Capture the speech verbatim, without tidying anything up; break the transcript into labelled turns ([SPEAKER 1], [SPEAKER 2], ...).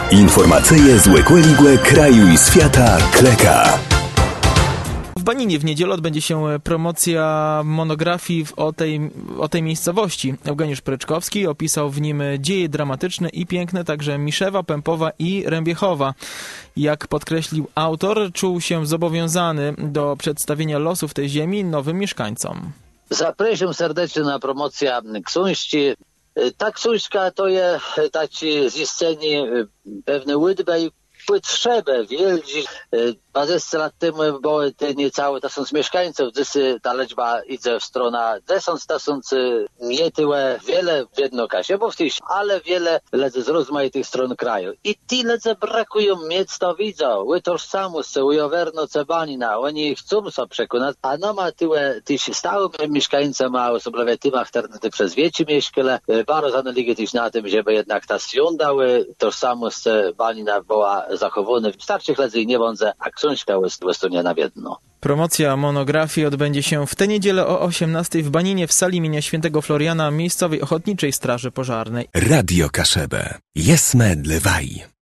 [SPEAKER 1] Informacyje z Łekłe kraju i świata Kleka.
[SPEAKER 2] W Baninie w niedzielę odbędzie się promocja monografii o tej, o tej miejscowości. Eugeniusz Pryczkowski opisał w nim dzieje dramatyczne i piękne, także Miszewa, Pępowa i Rębiechowa. Jak podkreślił autor, czuł się zobowiązany do przedstawienia losów tej ziemi nowym mieszkańcom.
[SPEAKER 3] Zapraszam serdecznie na promocję Ksuńści. Ta Ksuńska to jest taki z sceny pewne łydbej, płytrzebe, wielzi. dwadzieścia lat temu były te niecałe tysiąc mieszkańców, dzisiaj ta liczba idzie w stronę dziesięć tysięcy, nie tyle wiele w jednokasie, bo w tej, ale wiele lecę z rozmaitych stron kraju. I tyle, co brakują mieć, to widzą. Utożsamość się, ujowerno Cebanina, oni chcą się przekonać, a no ma tyle, tyś stałym mieszkańcem, a osobliwie tym, które przez wieci mieszkale, bardzo zanaligie też na tym, żeby jednak ta siondały, tożsamość Cebanina była zachowana. W starszych lecach nie bądze, a Ksuńska jest stronie na wiedno.
[SPEAKER 2] Promocja monografii odbędzie się w tę niedzielę o osiemnastej w Baninie w sali imienia świętego Floriana miejscowej Ochotniczej Straży Pożarnej.
[SPEAKER 1] Radio Kaszebę. Jesme dlewaj.